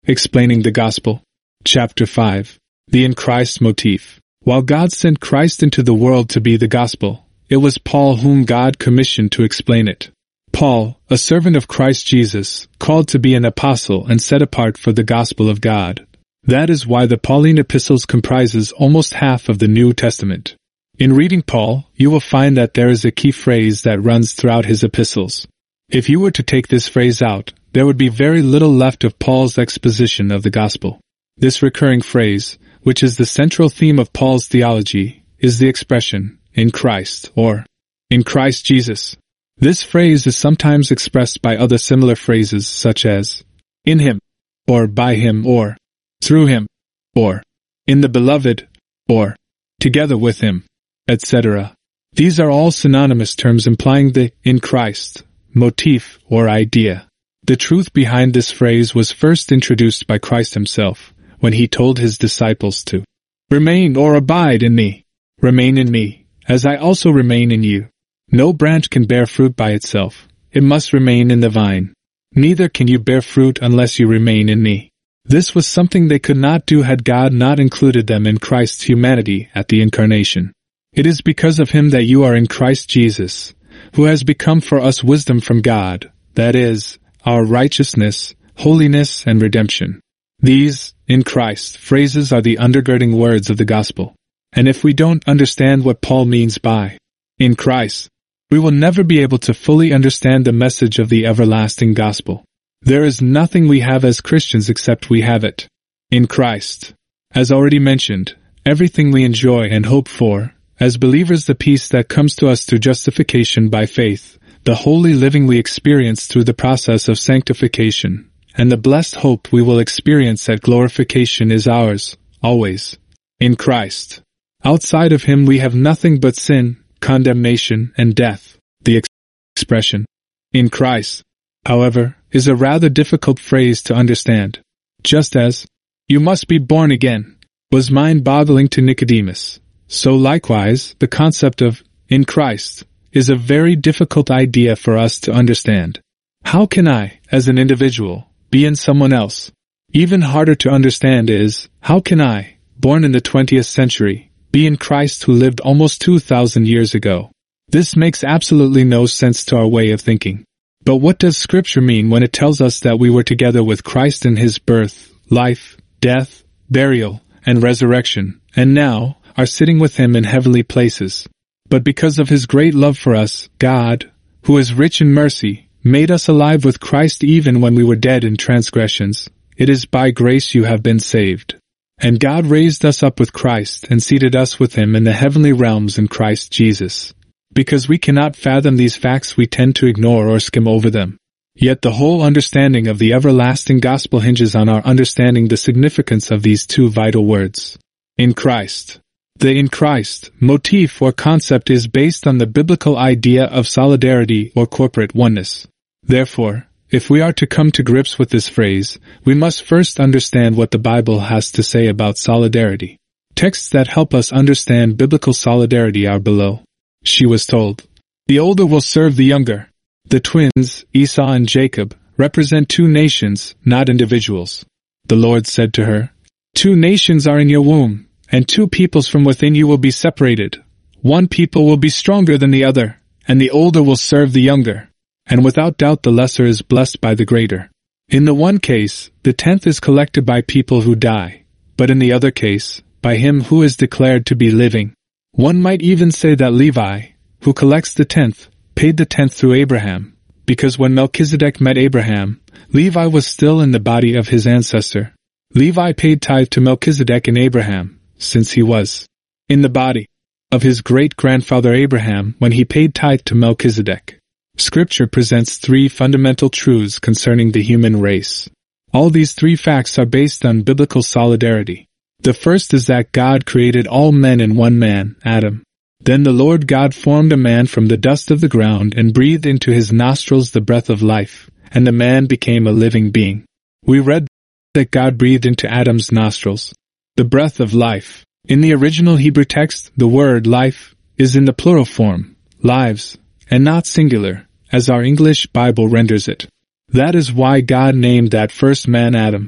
Explaining the Gospel. Chapter 5. The in Christ motif. While God sent Christ into the world to be the Gospel, it was Paul whom God commissioned to explain it. Paul, a servant of Christ Jesus, called to be an apostle and set apart for the Gospel of God. That is why the Pauline epistles comprises almost half of the New Testament. In reading Paul, you will find that there is a key phrase that runs throughout his epistles. If you were to take this phrase out, there would be very little left of Paul's exposition of the Gospel. This recurring phrase, which is the central theme of Paul's theology, is the expression, in Christ, or in Christ Jesus. This phrase is sometimes expressed by other similar phrases such as in Him, or by Him, or through Him, or in the Beloved, or together with Him, etc. These are all synonymous terms implying the in Christ motif or idea. The truth behind this phrase was first introduced by Christ Himself, when He told His disciples to remain or abide in me. Remain in me, as I also remain in you. No branch can bear fruit by itself. It must remain in the vine. Neither can you bear fruit unless you remain in me. This was something they could not do had God not included them in Christ's humanity at the Incarnation. It is because of Him that you are in Christ Jesus, who has become for us wisdom from God, that is, our righteousness, holiness, and redemption. These, in Christ, phrases are the undergirding words of the Gospel. And if we don't understand what Paul means by in Christ, we will never be able to fully understand the message of the everlasting Gospel. There is nothing we have as Christians except we have it in Christ. As already mentioned, everything we enjoy and hope for, as believers, the peace that comes to us through justification by faith, the holy living we experience through the process of sanctification, and the blessed hope we will experience at glorification is ours, always, in Christ. Outside of Him we have nothing but sin, condemnation, and death. The expression, in Christ, however, is a rather difficult phrase to understand. Just as, you must be born again, was mind-boggling to Nicodemus, so likewise, the concept of, in Christ, is a very difficult idea for us to understand. How can I, as an individual, be in someone else? Even harder to understand is, how can I, born in the 20th century, be in Christ who lived almost 2,000 years ago? This makes absolutely no sense to our way of thinking. But what does Scripture mean when it tells us that we were together with Christ in His birth, life, death, burial, and resurrection, and now are sitting with Him in heavenly places? But because of His great love for us, God, who is rich in mercy, made us alive with Christ even when we were dead in transgressions. It is by grace you have been saved. And God raised us up with Christ and seated us with Him in the heavenly realms in Christ Jesus. Because we cannot fathom these facts, we tend to ignore or skim over them. Yet the whole understanding of the everlasting gospel hinges on our understanding the significance of these two vital words. In Christ. The in Christ motif or concept is based on the biblical idea of solidarity or corporate oneness. Therefore, if we are to come to grips with this phrase, we must first understand what the Bible has to say about solidarity. Texts that help us understand biblical solidarity are below. She was told, "The older will serve the younger." The twins, Esau and Jacob, represent two nations, not individuals. The Lord said to her, "Two nations are in your womb, and two peoples from within you will be separated. One people will be stronger than the other, and the older will serve the younger. And without doubt the lesser is blessed by the greater." In the one case, the tenth is collected by people who die, but in the other case, by him who is declared to be living. One might even say that Levi, who collects the tenth, paid the tenth through Abraham, because when Melchizedek met Abraham, Levi was still in the body of his ancestor. Levi paid tithe to Melchizedek and Abraham, since he was in the body of his great-grandfather Abraham when he paid tithe to Melchizedek. Scripture presents three fundamental truths concerning the human race. All these three facts are based on biblical solidarity. The first is that God created all men in one man, Adam. Then the Lord God formed a man from the dust of the ground and breathed into his nostrils the breath of life, and the man became a living being. We read that God breathed into Adam's nostrils the breath of life. In the original Hebrew text, the word life is in the plural form, lives, and not singular, as our English Bible renders it. That is why God named that first man Adam.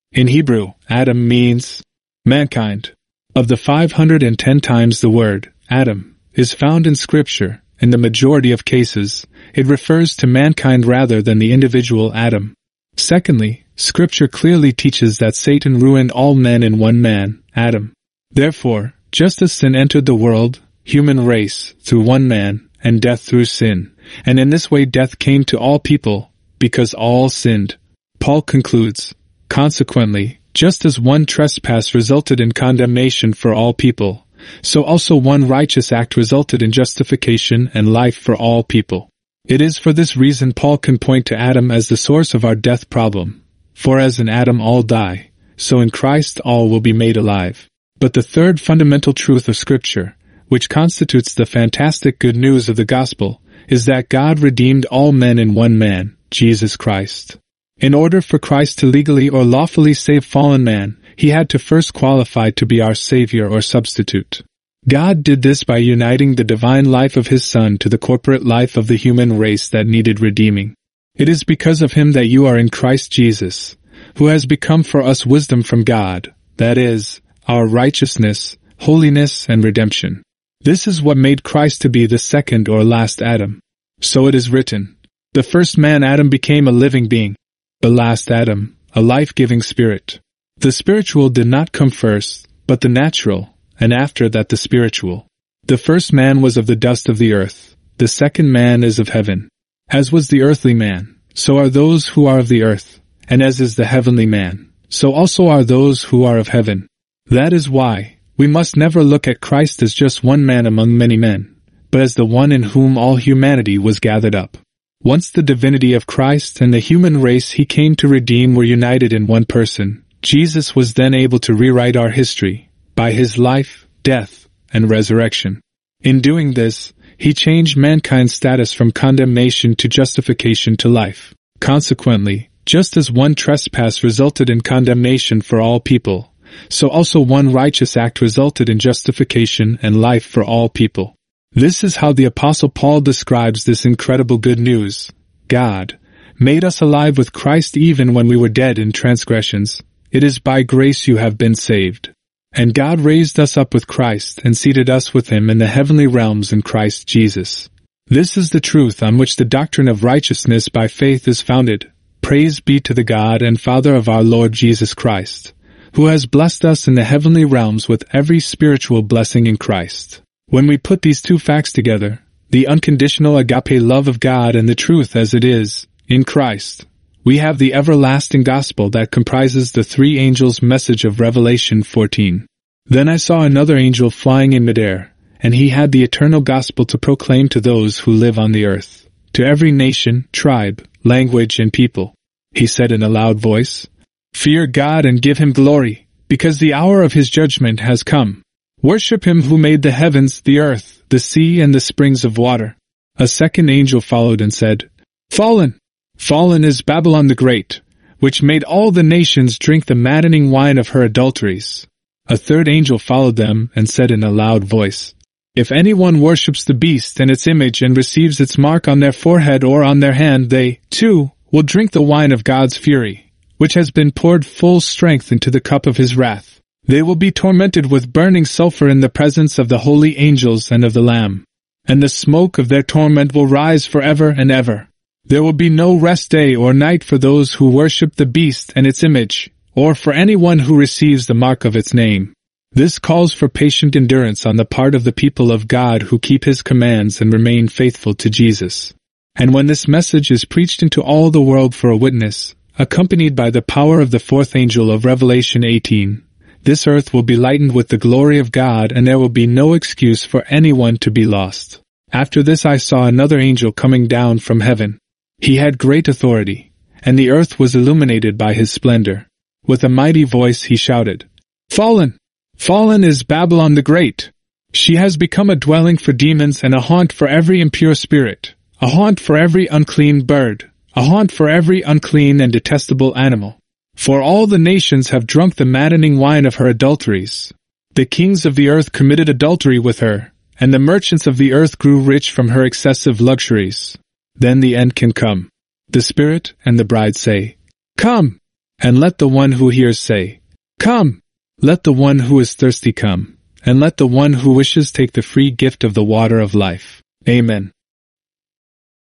In Hebrew, Adam means mankind. Of the 510 times the word Adam is found in Scripture, in the majority of cases, it refers to mankind rather than the individual Adam. Secondly, Scripture clearly teaches that Satan ruined all men in one man, Adam. Therefore, just as sin entered the world, human race, through one man, and death through sin, and in this way death came to all people, because all sinned. Paul concludes, consequently, just as one trespass resulted in condemnation for all people, so also one righteous act resulted in justification and life for all people. It is for this reason Paul can point to Adam as the source of our death problem. For as in Adam all die, so in Christ all will be made alive. But the third fundamental truth of Scripture, which constitutes the fantastic good news of the gospel, is that God redeemed all men in one man, Jesus Christ. In order for Christ to legally or lawfully save fallen man, he had to first qualify to be our Savior or substitute. God did this by uniting the divine life of His Son to the corporate life of the human race that needed redeeming. It is because of Him that you are in Christ Jesus, who has become for us wisdom from God, that is, our righteousness, holiness, and redemption. This is what made Christ to be the second or last Adam. So it is written, the first man Adam became a living being, the last Adam, a life-giving spirit. The spiritual did not come first, but the natural, and after that the spiritual. The first man was of the dust of the earth, the second man is of heaven. As was the earthly man, so are those who are of the earth, and as is the heavenly man, so also are those who are of heaven. That is why we must never look at Christ as just one man among many men, but as the one in whom all humanity was gathered up. Once the divinity of Christ and the human race He came to redeem were united in one person, Jesus was then able to rewrite our history by His life, death, and resurrection. In doing this, He changed mankind's status from condemnation to justification to life. Consequently, just as one trespass resulted in condemnation for all people, so also one righteous act resulted in justification and life for all people. This is how the Apostle Paul describes this incredible good news. God made us alive with Christ even when we were dead in transgressions. It is by grace you have been saved. And God raised us up with Christ and seated us with Him in the heavenly realms in Christ Jesus. This is the truth on which the doctrine of righteousness by faith is founded. Praise be to the God and Father of our Lord Jesus Christ, who has blessed us in the heavenly realms with every spiritual blessing in Christ. When we put these two facts together, the unconditional agape love of God and the truth as it is, in Christ, we have the everlasting gospel that comprises the three angels' message of Revelation 14. Then I saw another angel flying in midair, and he had the eternal gospel to proclaim to those who live on the earth, to every nation, tribe, language, and people. He said in a loud voice, "Fear God and give Him glory, because the hour of His judgment has come. Worship Him who made the heavens, the earth, the sea, and the springs of water." A second angel followed and said, "Fallen! Fallen is Babylon the Great, which made all the nations drink the maddening wine of her adulteries." A third angel followed them and said in a loud voice, "If anyone worships the beast and its image and receives its mark on their forehead or on their hand, they, too, will drink the wine of God's fury, which has been poured full strength into the cup of His wrath. They will be tormented with burning sulfur in the presence of the holy angels and of the Lamb, and the smoke of their torment will rise forever and ever. There will be no rest day or night for those who worship the beast and its image, or for anyone who receives the mark of its name." This calls for patient endurance on the part of the people of God who keep His commands and remain faithful to Jesus. And when this message is preached into all the world for a witness, accompanied by the power of the fourth angel of Revelation 18, this earth will be lightened with the glory of God, and there will be no excuse for anyone to be lost. After this I saw another angel coming down from heaven. He had great authority, and the earth was illuminated by his splendor. With a mighty voice he shouted, "Fallen! Fallen is Babylon the Great! She has become a dwelling for demons and a haunt for every impure spirit, a haunt for every unclean bird, a haunt for every unclean and detestable animal. For all the nations have drunk the maddening wine of her adulteries. The kings of the earth committed adultery with her, and the merchants of the earth grew rich from her excessive luxuries. Then the end can come. The Spirit and the bride say, 'Come!' And let the one who hears say, Come! Let the one who is thirsty come, and let the one who wishes take the free gift of the water of life. Amen.